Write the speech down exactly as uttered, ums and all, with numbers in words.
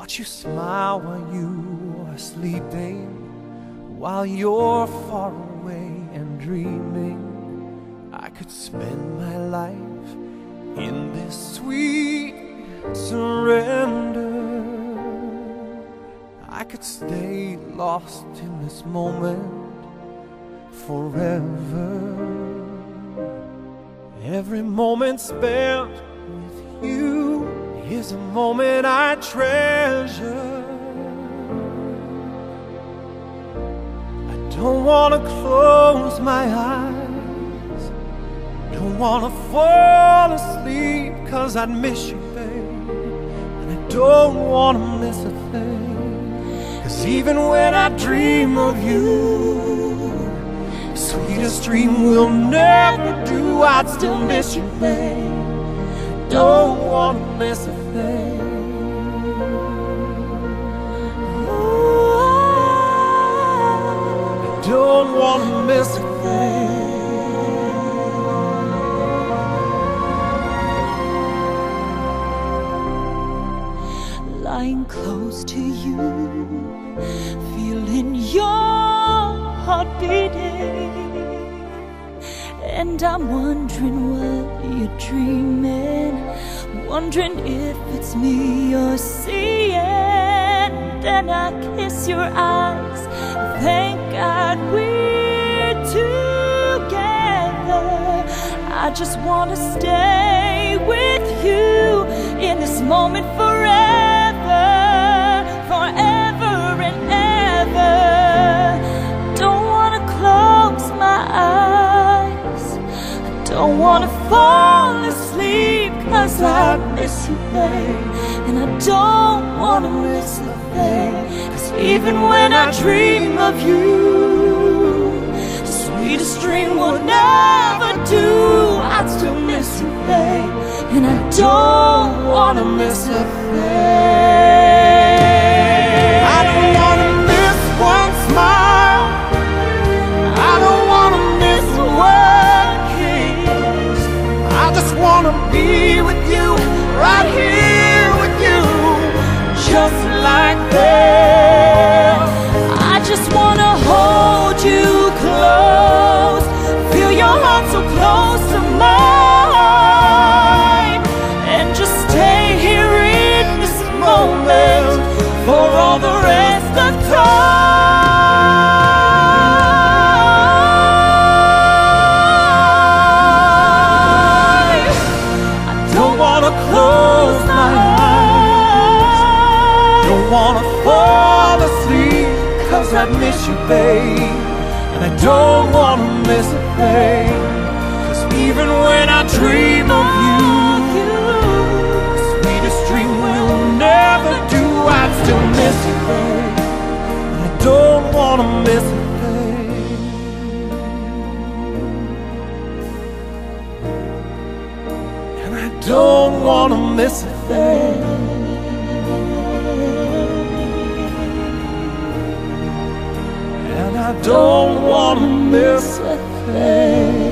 watch you smile while you are sleeping, while you're far away and dreaming. I could spend my life in this sweet surrender. I could stay lost in this moment forever. Every moment spent with you is a moment I treasure. I don't wanna close my eyes, don't wanna fall asleep, 'cause I'd miss you, babe, and I don't wanna miss a thing. 'Cause even when I dream of you, the sweetest dream we'll never do, I'd still miss you, babe. Don't wanna miss a thing. I don't wanna miss a thing. Lying close to you, feeling your heart beating, and I'm wondering what you're dreaming, wondering if it's me you're seeing. Then I kiss your eyes, thank God we're together. I just want to stay with you in this moment forever, forever and ever. Don't want to close my eyes, don't wanna fall asleep, 'cause I miss you, babe, and I don't wanna miss a thing. 'Cause even when I dream of you, the sweetest dream will never do, I'd still miss you, babe, and I don't wanna miss a thing. I don't wanna miss one smile, I don't wanna miss a word kiss. I just wanna be with you, right here with you, just like this. I just wanna hold you close, feel your heart so close to mine, and just stay here in this moment for all the rest of time. I don't wanna close my eyes, don't wanna fall asleep, 'cause I'd miss you, babe, and I don't wanna miss a thing. 'Cause even when I dream of you, the sweetest dream we'll never do, I'd still miss you, babe, and I don't wanna miss a thing. And I don't wanna miss a thing. And I don't wanna miss a thing.